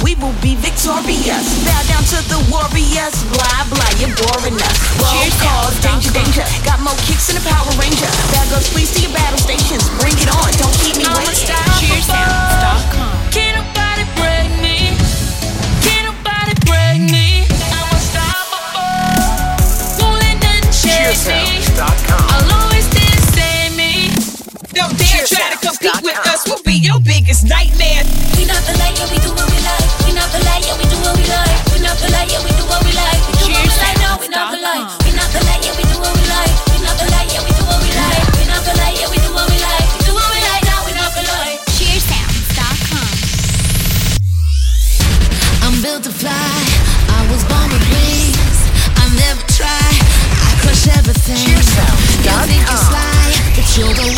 we will be victorious. Bow down to the warriors, blah blah, you're boring us. Roll calls, danger, danger. Got more kicks than a Power Ranger. Bad girls, please to your battle stations. Bring it on, don't keep me waiting. Cheersounds.com. Can't nobody break me. Can't nobody break me. I'm unstoppable. Won't let nothing shake me. Cheersounds.com. I'll always save me. Don't dare try to compete with us. We'll be your biggest nightmare. We not the light, yeah, we do what we like. We not the light, yeah, we do what we like. We not the light, yeah, we do what we like. We do what we like, no, we not the light. We not the light, yeah, we do what we like. We not the light, yeah, we do what we like. We not the light, yeah, we do what we like. We do what we like, now we not the light. Cheersounds.com. I'm built to fly. I was born with wings. I never try. I crush everything. Cheersounds.com. You think you fly, but you're the